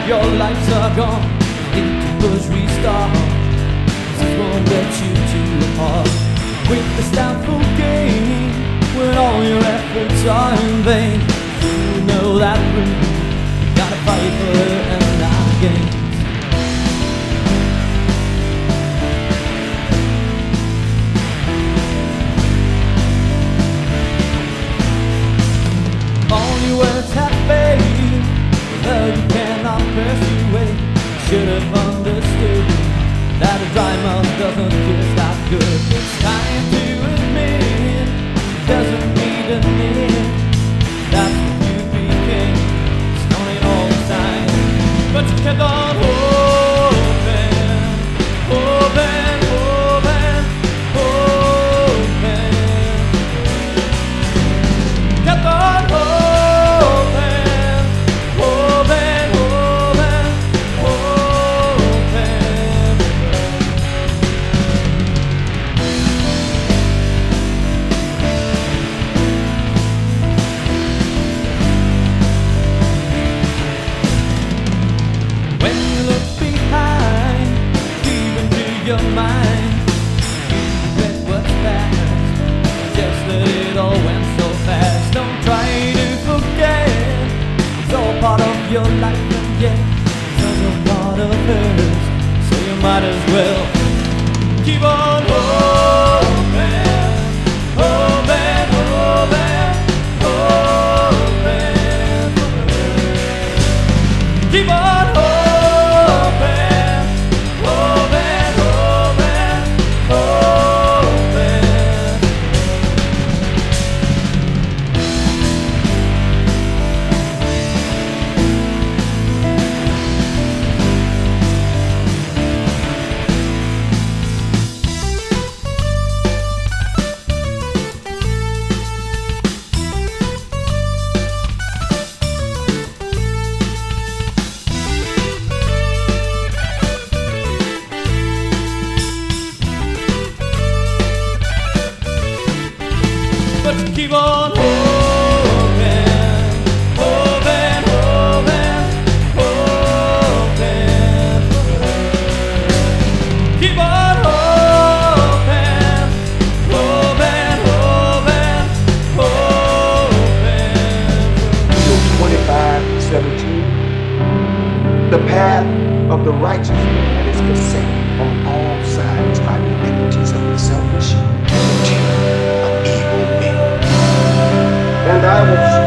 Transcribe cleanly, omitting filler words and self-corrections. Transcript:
your lights are gone. Need to push restart. This won't get you too hard. With this doubtful game, when all your efforts are in vain, you know that you gotta fight for it and not gain. All your words have faith, though you cannot persuade. Should have understood that a dry mouth doesn't kiss that good. It's time to admit, doesn't need a minute. That's what you became, stoning all the time. But you kept on hoping, hoping, hoping, hoping. Kept on hoping. Your mind, you regret what's past. Just that it all went so fast. Don't try to forget. It's all part of your life, and yet it's also part of hers. So you might as well keep on hoping, hoping, hoping, hoping. Keep on hoping. Keep on hoping, hoping, hoping, hoping. Keep on hoping, hoping, hoping, hoping. Job 25:17. The path of the righteous man is beset on all sides by the iniquities of the selfish and of evil men. And I will